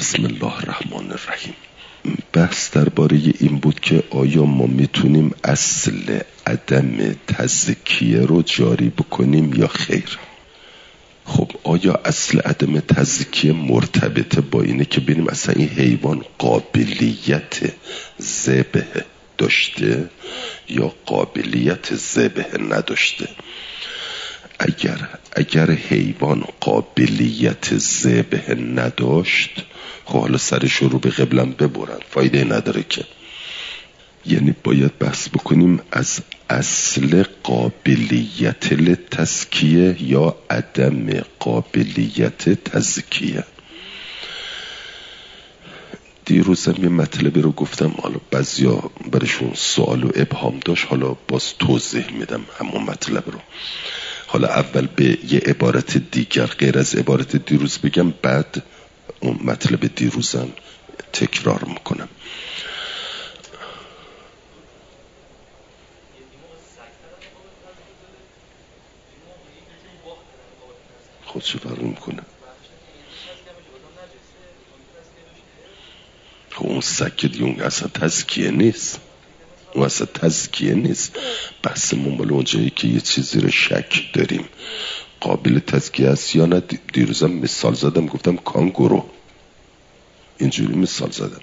بسم الله الرحمن الرحیم. بحث درباره این بود که آیا ما میتونیم اصل عدم تزکیه رو جاری بکنیم یا خیر. خب آیا اصل عدم تزکیه مرتبطه با اینه که ببینیم اصلا این حیوان قابلیت ذبح داشته یا قابلیت ذبح نداشته؟ اگر حیوان قابلیت ذبح نداشت، خب حالا سرش رو به قبلم ببرن، فایده نداره که. یعنی باید بحث بکنیم از اصل قابلیت تزکیه یا عدم قابلیت تزکیه. دیروزم یه مطلبی رو گفتم، حالا بعضیا برشون سوال و ابهام داشت، حالا باز توضیح میدم همون مطلب رو. حالا اول به یه عبارت دیگر غیر از عبارت دیروز بگم، بعد اون مطلب دیروزم تکرار میکنم. خودشو فرق میکنه. خب اون سکه دیگه اون اصلا تزکیه نیست، اون اصلا تزکیه نیست. بحث مال اونجایی که یه چیزی رو شک داریم قابل تزکیه است یا نه. دیروزم مثال زدم، گفتم کانگورو، اینجوری مثال زدم.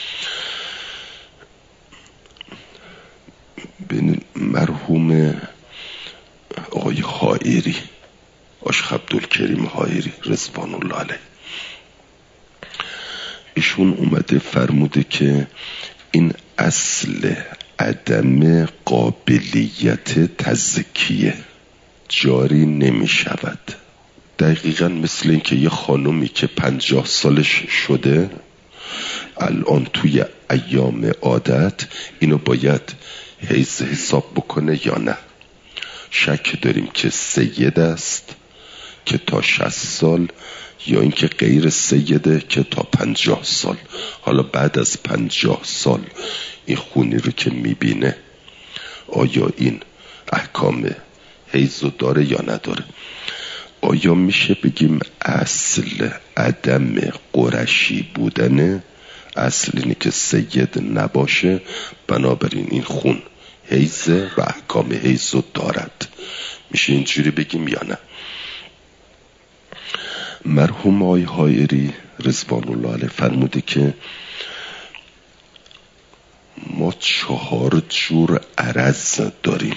ببین مرحوم آقای حائری، آشخ عبدالکریم حائری رضوان الله علیه، ایشون اومده فرموده که این اصل عدم قابلیت تزکیه جاری نمی شود. دقیقا مثل این که یه خانومی که 50 سالش شده الان توی ایام عادت اینو باید حیض حساب بکنه یا نه. شک داریم که سید است که تا 60 سال یا اینکه غیر سیده که تا 50 سال. حالا بعد از 50 سال این خونی رو که میبینه آیا این احکام حیض داره یا نداره؟ آیا میشه بگیم اصل عدم قرشی بودنه؟ اصل اینه که سید نباشه، بنابراین این خون حیضه و احکام حیض دارد. میشه اینجوری بگیم یا نه؟ مرحوم آقای حائری رضوان الله علیه فرموده که ما 4 جور عرض داریم.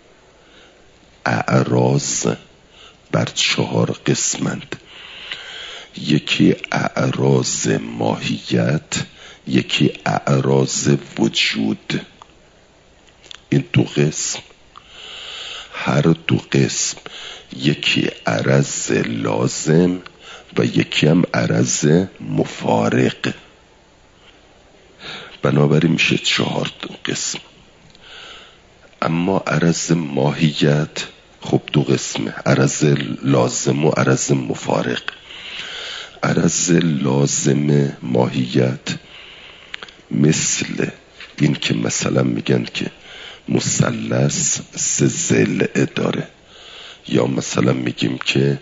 اعراض بر 4 قسمند. یکی اعراض ماهیت، یکی اعراض وجود. این 2 قسم، هر 2 قسم یکی عرض لازم و یکی هم عرض مفارق. بنابراین میشه 4 قسم. اما عرض ماهیت خب 2 قسمه، عرض لازم و عرض مفارق. عرض لازم ماهیت مثل این که مثلا میگن که مثلث 3 ضلع داره، یا مثلا میگیم که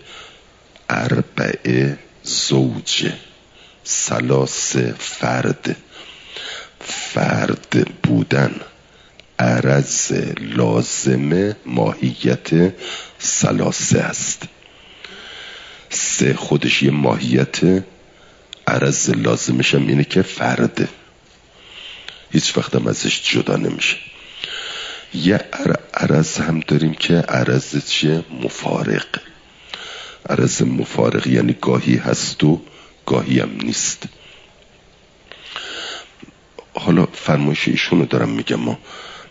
4 زوجه، 3 فرد بودن. عرض لازم ماهیت 3 است. 3 خودش یه ماهیت، عرض لازمش هم اینه که فرده، هیچ وقت هم ازش جدا نمیشه. یه عرض هم داریم که عرض چیه؟ مفارق. عرض مفارق یعنی گاهی هست و گاهی هم نیست. حالا فرمایش ایشونو دارم میگم. ما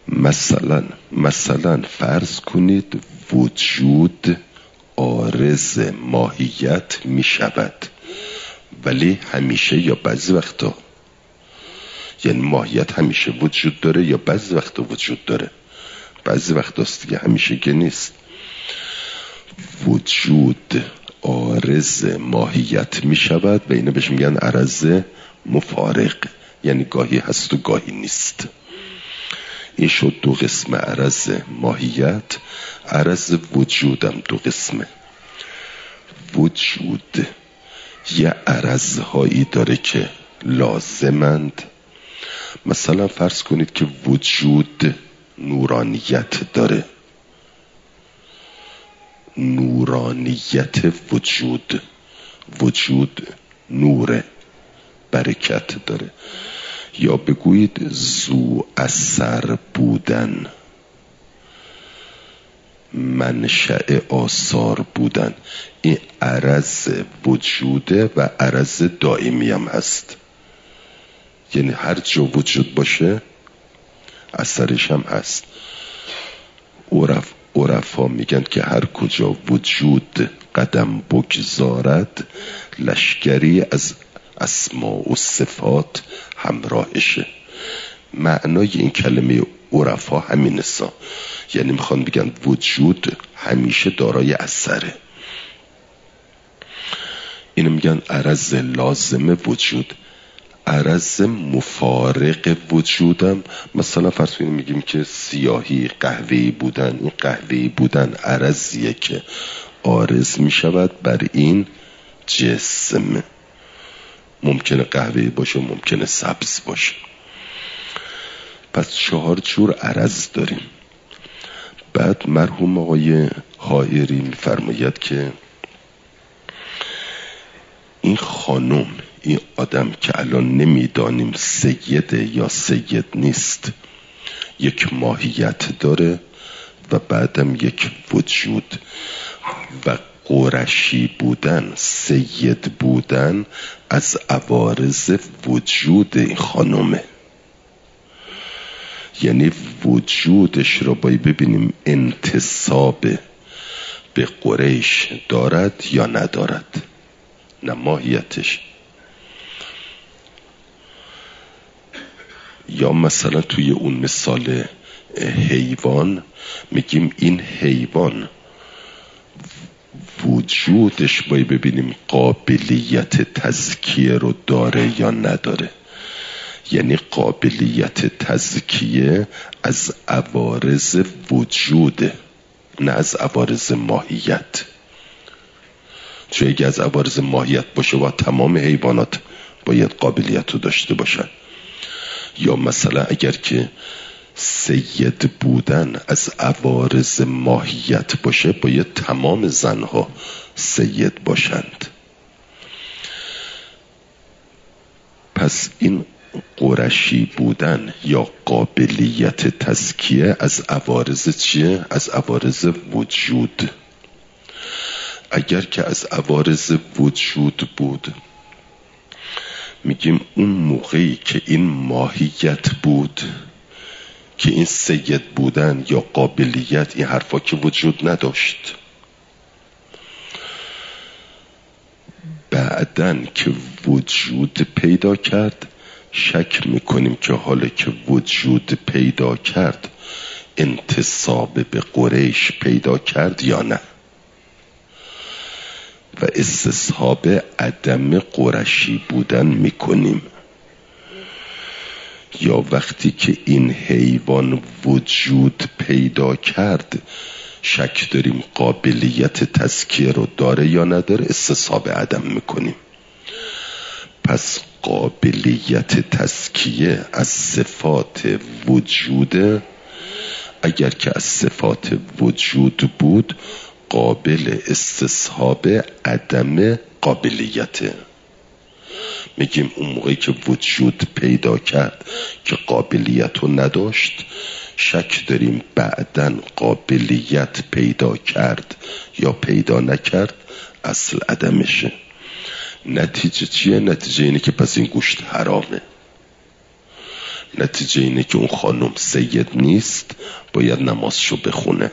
مثلا فرض کنید وجود عارض ماهیت میشود، ولی همیشه یا بعضی وقتا، یعنی ماهیت همیشه وجود داره یا بعضی وقتا وجود داره، بعضی وقت هست دیگه، همیشه که نیست. وجود عارض ماهیت میشود و اینو بهش میگن عرض مفارق، یعنی گاهی هست و گاهی نیست. این شد 2 قسم عرض ماهیت. عرض وجودم 2 قسمه. وجود یه عرضهایی داره که لازمند. مثلا فرض کنید که وجود نورانیت داره، نورانیت وجود نور برکت داره، یا بگویید ذو اثر بودن، منشأ آثار بودن. این عرض وجوده و عرض دائمی هم هست، یعنی هر جا وجود باشه اثرش هم هست. عرفا میگن که هر کجا وجود قدم بگذارد لشکری از اسماء و صفات همراهشه. معنای این کلمه عرفا همین است، یعنی میخوان بگن وجود همیشه دارای اثره. اینو میگن عرض لازم وجود. عرض مفارق وجودم، مثلا فرض کنیم میگیم که سیاهی قهوه‌ای بودن، این قهوه‌ای بودن عرضیه که عارض میشود بر این جسم. ممکنه قهوه‌ای باشه، ممکنه سبز باشه. پس 4 جور عرض داریم. بعد مرحوم آقای حائری میفرماید که این خانم، این آدم که الان نمیدانیم سیده یا سید نیست، یک ماهیت داره و بعدم یک وجود. و قرشی بودن، سید بودن از عوارض وجود این خانمه. یعنی وجودش رو باید ببینیم انتساب به قریش دارد یا ندارد، نه ماهیتش. یا مثلا توی اون مثال حیوان میگیم این حیوان وجودش باید ببینیم قابلیت تزکیه رو داره یا نداره. یعنی قابلیت تزکیه از عوارض وجوده، نه از عوارض ماهیت. چون اگه از عوارض ماهیت باشه و تمام حیوانات باید قابلیت رو داشته باشن. یا مثلا اگر که سید بودن از عوارض ماهیت باشه باید تمام زنها سید باشند. پس این قرشی بودن یا قابلیت تزکیه از عوارض چیه؟ از عوارض وجود. اگر که از عوارض وجود بود میگیم اون موقعی که این ماهیت بود، که این سید بودن یا قابلیت، این حرفا که وجود نداشت. بعدن که وجود پیدا کرد شک میکنیم که حالا که وجود پیدا کرد انتساب به قریش پیدا کرد یا نه، و استصحاب عدم قرشی بودن میکنیم. یا وقتی که این حیوان وجود پیدا کرد شک داریم قابلیت تزکیه رو داره یا نداره، استصحاب عدم میکنیم. پس قابلیت تزکیه از صفات وجوده. اگر که از صفات وجود بود قابل استصحاب عدم قابلیته. میگیم اون موقعی که وجود پیدا کرد که قابلیت رو نداشت شک داریم بعدن قابلیت پیدا کرد یا پیدا نکرد اصل عدمشه. نتیجه چیه؟ نتیجه اینه که پس این گوشت حرامه. نتیجه اینه که اون خانم سید نیست، باید نمازشو بخونه.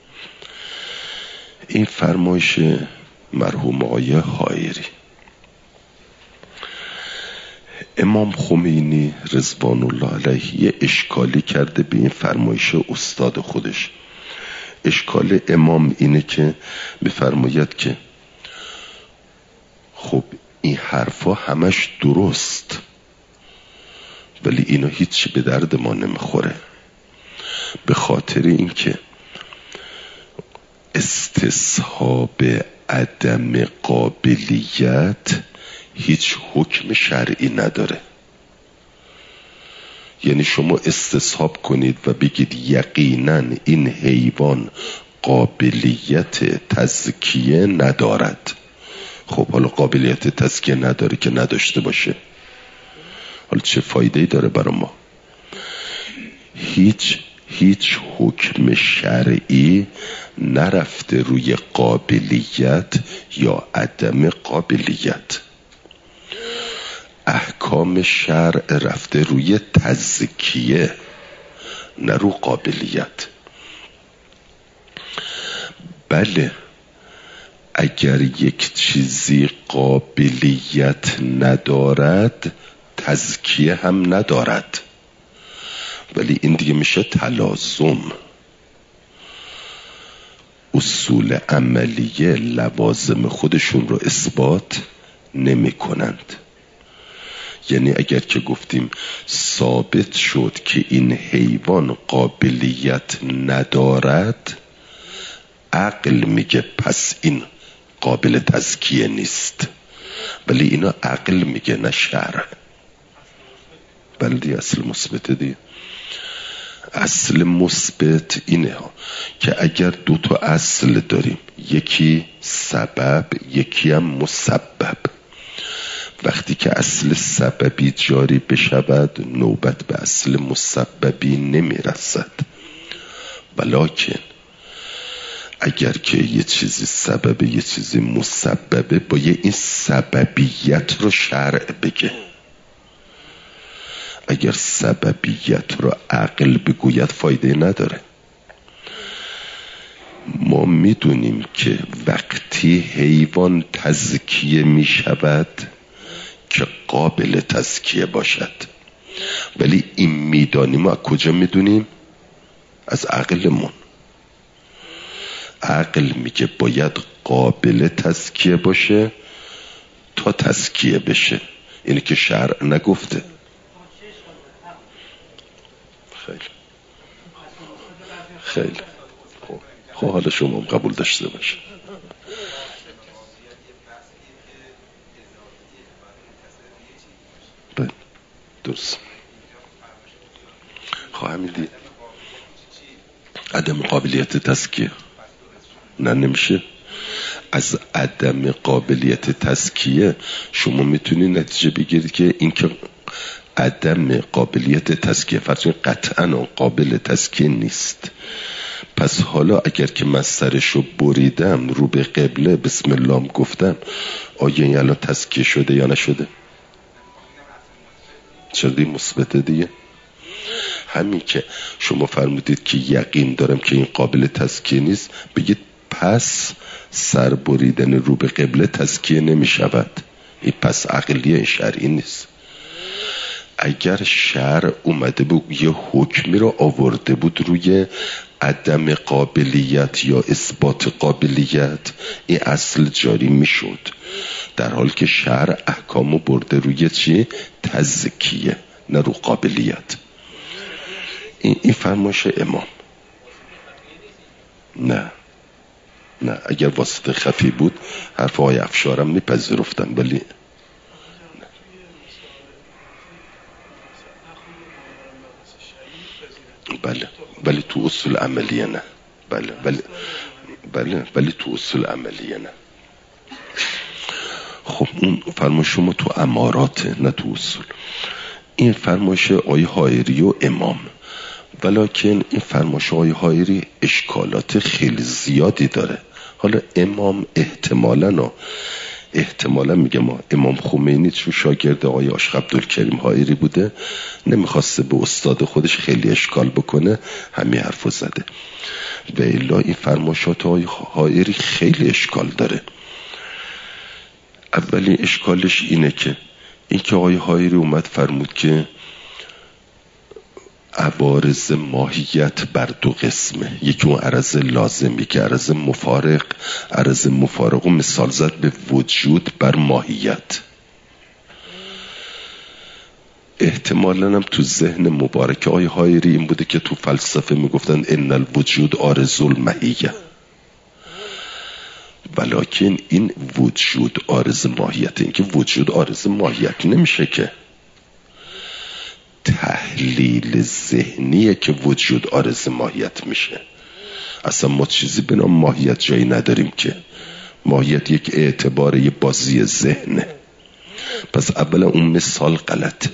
این فرمایش مرحوم آقای حائری. امام خمینی رضوان الله علیه یه اشکالی کرده به این فرمایش استاد خودش. اشکال امام اینه که میفرماید که خب این حرفا همش درست، ولی اینا هیچ به درد ما نمیخوره. به خاطر اینکه استصحاب عدم قابلیت هیچ حکم شرعی نداره. یعنی شما استصحاب کنید و بگید یقینا این حیوان قابلیت تزکیه ندارد. خب حالا قابلیت تزکیه نداره که نداشته باشه، حالا چه فایده‌ای داره برای ما؟ هیچ حکم شرعی نرفته روی قابلیت یا عدم قابلیت. احکام شرع رفته روی تزکیه نه رو قابلیت. بله اگر یک چیزی قابلیت ندارد تزکیه هم ندارد، ولی این دیگه میشه تلازم. اصول عملیه لوازم خودشون رو اثبات نمی کنند. یعنی اگر که گفتیم ثابت شد که این حیوان قابلیت ندارد، عقل میگه پس این قابل تزکیه نیست، ولی اینا عقل میگه نه شرع. بلدی اصل مثبت دی. اصل مثبت اینه ها که اگر دو تا اصل داریم، یکی سبب یکی هم مسبب، وقتی که اصل سببی جاری بشود نوبت به اصل مسببی نمیرسد. ولکن اگر که یه چیزی سببه یه چیزی مسببه، باید این سببیت رو شرع بگه. اگر سببیت رو عقل بگوید فایده نداره. ما میدونیم که وقتی حیوان تزکیه میشود که قابل تزکیه باشد، ولی این میدانیم. ما کجا میدونیم؟ از عقلمون. عقل میگه باید قابل تزکیه باشه تا تزکیه بشه. اینه که شرع نگفته. خیلی خب حالا شما قبول داشته باشه. درست. خواهم دید عدم قابلیت تزکیه نه نمیشه. از عدم قابلیت تزکیه شما میتونی نتیجه بگیرید که این که عدم قابلیت تزکیه فرض قطعا قابل تزکیه نیست. پس حالا اگر که من سرشو بریدم رو به قبله بسم الله گفتم، آیا این الان تزکیه شده یا نشده؟ چرا دی مثبت دیگه؟ همین که شما فرمودید که یقین دارم که این قابل تزکیه نیست، بگید پس سر بریدن رو به قبله تزکیه نمی شود. این پس عقلیه شرعی نیست. اگر شرع اومده بود یه حکمی رو آورده بود روی عدم قابلیت یا اثبات قابلیت، این اصل جاری می شد، در حال که شرع احکامو برده روی چی؟ تزکیه نه رو قابلیت. این فرمایش امام. نه اگر واسطه خفی بود حرف آقای افشارم میپذیرفتن، ولی بله ولی تو اصول عملیه نه. بله تو اصول عملیه نه. خب اون فرمایش شما تو امارات نه تو اصول. این فرمایش آقای حائری و امام. ولکن این فرمایش آقای حائری اشکالات خیلی زیادی داره. حالا امام احتمالا میگه ما امام خمینی چون شاگرد آقای عاشق عبدالکریم حائری بوده، نمیخواسته به استاد خودش خیلی اشکال بکنه، همین حرفو زده. و الا این فرمایشات آقای حائری خیلی اشکال داره. اولی اشکالش اینه که آقای حائری اومد فرمود که عوارض ماهیت بر دو قسمه، یکی اون عرض لازم، یکی عرض مفارق. عرض مفارق و مثال زد به وجود بر ماهیت. احتمالاً هم تو ذهن مبارک آقای حائری این بوده که تو فلسفه میگفتن ان الوجود عارض الماهیه، ولیکن این وجود عارض ماهیت. این که وجود عارض ماهیت نمیشه، که تحلیل ذهنیه که وجود عارض ماهیت میشه. اصلا ما چیزی به نام ماهیت جایی نداریم، که ماهیت یک اعتبار، یه بازی ذهنه. پس اولا اون مثال غلطه.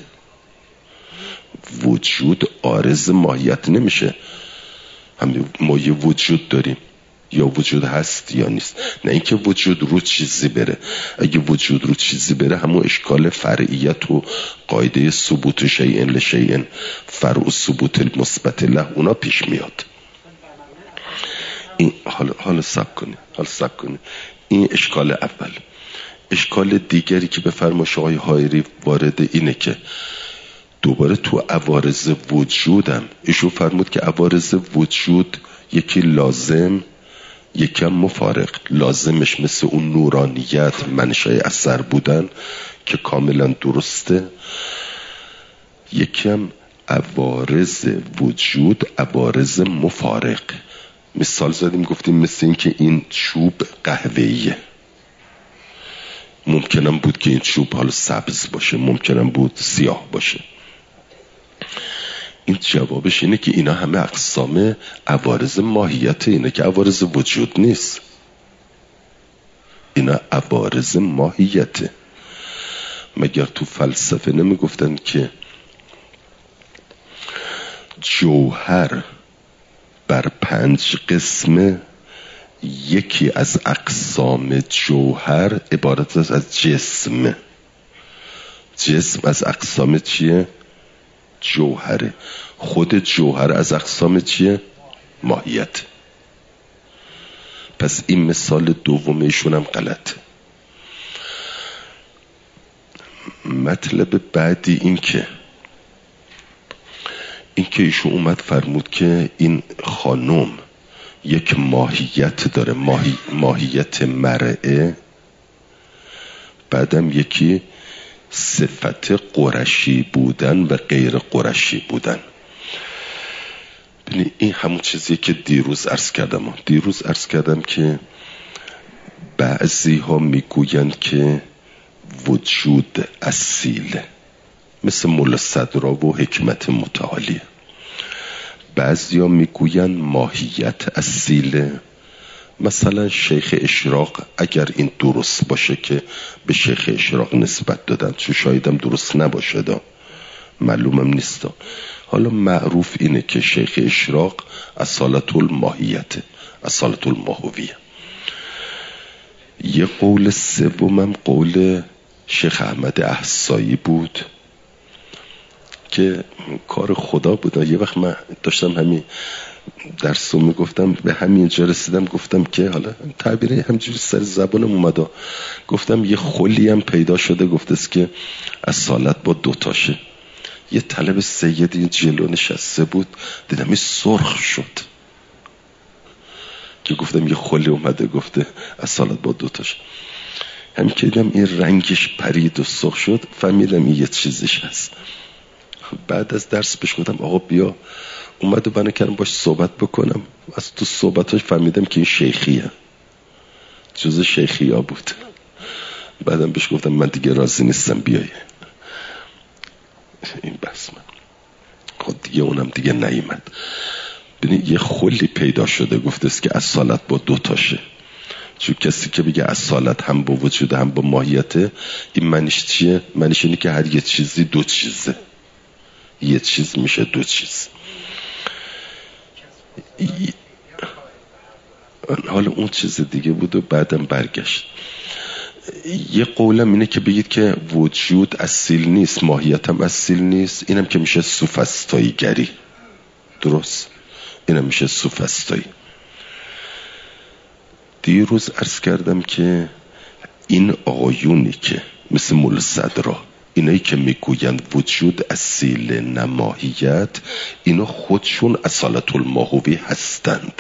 وجود عارض ماهیت نمیشه. ما یه وجود داریم، یا وجود هست یا نیست. نه اینکه وجود رو چیزی بره. اگه وجود رو چیزی بره، همون اشکال فرعیت و قاعده ثبوت شیء لشیء فرع ثبوت المثبت له اونا پیش میاد. این حالا صبر کنید. این اشکال اول. اشکال دیگری که به فرمایش آقای حائری وارد اینه که دوباره تو عوارض وجودم ایشون فرمود که عوارض وجود یکی لازم، یکی هم مفارق. لازمش مثل اون نورانیت، منشأ اثر بودن که کاملا درسته. یکی هم عوارض وجود عوارض مفارق. مثال زدیم، گفتیم مثل این که این چوب قهوه‌ایه، ممکنم بود که این چوب حالا سبز باشه، ممکنم بود سیاه باشه. این جوابش اینه که اینا همه اقسام عوارض ماهیت، اینه که عوارض وجود نیست. اینا عوارض ماهیته. مگر تو فلسفه نمی گفتن که جوهر بر 5 قسمه، یکی از اقسام جوهر عبارت است از جسم. جسم از اقسام چیه؟ جوهره. خود جوهر از اقسام چیه؟ ماهیت. پس این مثال دومیشون هم غلطه. مطلب بعدی این که ایشون اومد فرمود که این خانم یک ماهیت داره، ماهیت مرئه، بعدم یکی صفت قرشی بودن و غیر قرشی بودن. ببینید این همون چیزیه که دیروز عرض کردم که بعضی ها میگویند که وجود اصیله، مثل مولا صدرا و حکمت متعالیه. بعضی ها میگویند ماهیت اصیله، مثلا شیخ اشراق، اگر این درست باشه که به شیخ اشراق نسبت دادن، چون شایدم درست نباشه، معلومم نیست. حالا معروف اینه که شیخ اشراق اصالت الماهیت، اصالت الماهویه. یه قول سومم قول شیخ احمد احصایی بود که کار خدا بود. یه وقت من داشتم همین درسو میگفتم، به همین جا رسیدم، گفتم که حالا تعبیری همجوری سر زبانم اومد، گفتم یه خلی هم پیدا شده، گفتست که اصالت با 2 تاشه. یه طلب سیدی جلو نشسته بود، دیدم این سرخ شد که گفتم یه خلی اومده گفته اصالت با 2 تاشه. هم که دیدم این رنگش پرید و سرخ شد، فهمیدم این یه چیزش هست. بعد از درس بهش گفتم آقا بیا، اومد و بنا کردم باش صحبت بکنم. از تو صحبتاش فهمیدم که این شیخیه، جز شیخی ها بود. بعدم بهش گفتم من دیگه راضی نیستم بیای این بس من خود دیگه، اونم دیگه نیامد. ببینید یه خلی پیدا شده، گفتست که اصالت با 2 تاشه. چون کسی که بگه اصالت هم با وجود هم با ماهیته، این معنیش چیه؟ معنیش اینه که هر یه چیزی 2 چیزه، یه چیز میشه 2 چیز. حالا اون چیز دیگه بود و بعدم برگشت. یه قولم اینه که بگید که وجود اصیل نیست، ماهیت هم اصیل نیست، اینم که میشه سوفسطایی گری. درست، اینم میشه سوفسطایی. دیروز عرض کردم که این آقایونی که مثل مولا صدرا، اینایی که میگویند وجود اصیل نماهیت، اینا خودشون اصالت الماهوی هستند.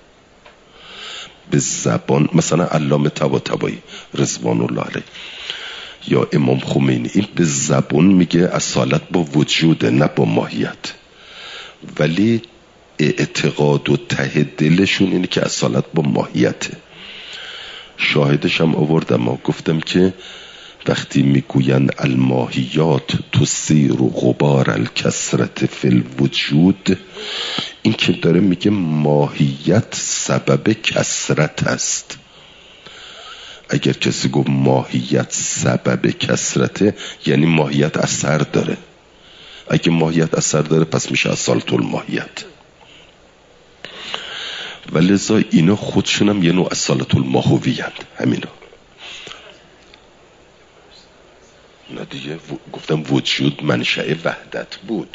به زبان مثلا علامه طباطبایی رضوان الله علیه یا امام خمینی، این به زبان میگه اصالت با وجوده نه با ماهیت، ولی اعتقاد و ته دلشون اینه که اصالت با ماهیته. شاهدش هم آوردم، گفتم که وقتی میگوین الماهیات تثیر غبار الکثرت فی الوجود، این که داره میگه ماهیت سبب کثرت است. اگر کسی گفت ماهیت سبب کثرته، یعنی ماهیت اثر داره. اگه ماهیت اثر داره پس میشه اصالت الماهیت. ولذا اینا خودشونم یه نوع اصالت الماهویند. همینا نه دیگه. گفتم وجود منشأ وحدت بود.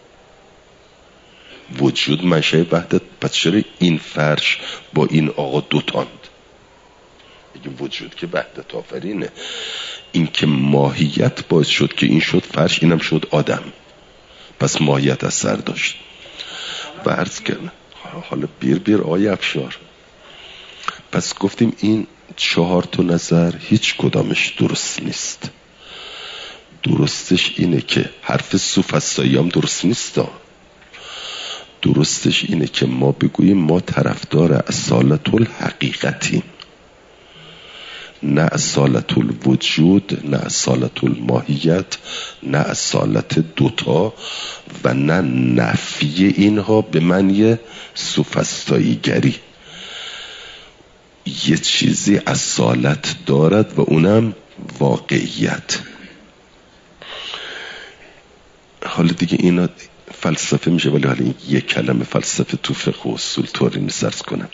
وجود منشأ وحدت، پس چرا این فرش با این آقا دوتاند؟ اگه وجود که وحدت آفرینه، این که ماهیت باعث شد که این شد فرش، اینم شد آدم، پس ماهیت اثر داشت. و عرض کردم حالا بیر آیه افشار. پس گفتیم این 4 نظر هیچ کدامش درست نیست. درستش اینه که حرف سوفسطایی هم درست نیست. درستش اینه که ما بگوییم ما طرفدار اصالت الحقیقتیم، نه اصالت الوجود، نه اصالت الماهیت، نه اصالت دوتا و نه نفی اینها به معنی سوفسطایی گری. یه چیزی اصالت دارد و اونم واقعیت. حالا دیگه اینا فلسفه میشه، ولی حالا این یک کلمه فلسفه تو فقه و اصول طوری نیست کنم.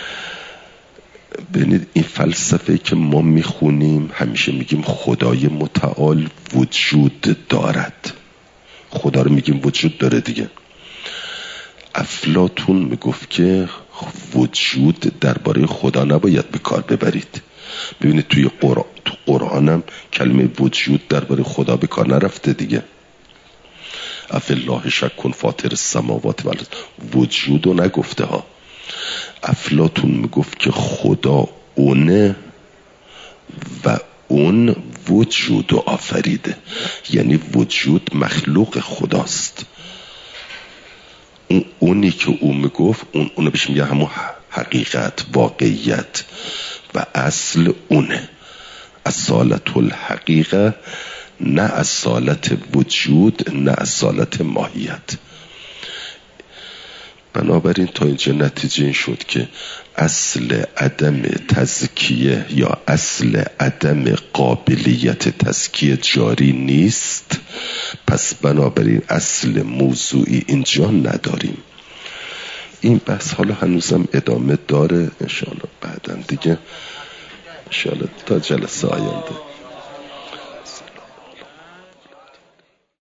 ببینید این فلسفه که ما میخونیم همیشه میگیم خدای متعال وجود دارد. خدا رو میگیم وجود داره دیگه. افلاطون میگفت که وجود درباره خدا نباید به کار ببرید. ببینید تو قرآنم کلمه وجود درباره خدا به کار نرفته دیگه. افالله شک فاطر السماوات والارض، وجود رو نگفته ها. افلاطون میگفت که خدا اونه و اون وجود رو آفریده، یعنی وجود مخلوق خداست. اونی که اون میگفت اونو بهش میگه همون حقیقت، واقعیت و اصل اونه. اصالت الحقیقه، نه اصالت وجود، نه اصالت ماهیت. بنابراین تا اینجا نتیجه این شد که اصل عدم تزکیه یا اصل عدم قابلیت تزکیه جاری نیست. پس بنابراین اصل موضوعی اینجا نداریم. این بحث حالا هنوزم ادامه داره انشاءالله بعداً دیگه، انشاءالله تا جلسه آینده.